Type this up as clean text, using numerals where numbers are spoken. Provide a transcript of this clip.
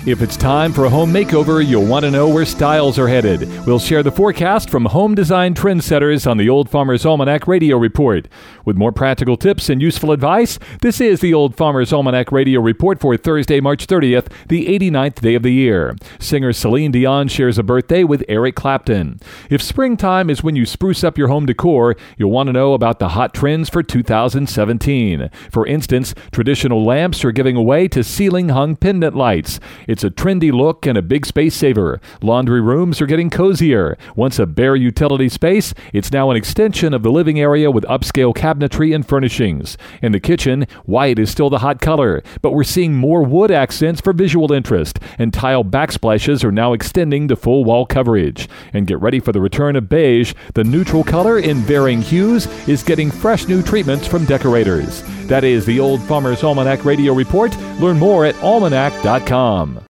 If it's time for a home makeover, you'll want to know where styles are headed. We'll share the forecast from home design trendsetters on the Old Farmer's Almanac Radio Report. With more practical tips and useful advice, this is the Old Farmer's Almanac Radio Report for Thursday, March 30th, the 89th day of the year. Singer Celine Dion shares a birthday with Eric Clapton. If springtime is when you spruce up your home decor, you'll want to know about the hot trends for 2017. For instance, traditional lamps are giving way to ceiling-hung pendant lights. It's a trendy look and a big space saver. Laundry rooms are getting cozier. Once a bare utility space, it's now an extension of the living area with upscale cabinetry and furnishings. In the kitchen, white is still the hot color, but we're seeing more wood accents for visual interest, and tile backsplashes are now extending to full wall coverage. And get ready for the return of beige. The neutral color in varying hues is getting fresh new treatments from decorators. That is the Old Farmer's Almanac Radio Report. Learn more at almanac.com.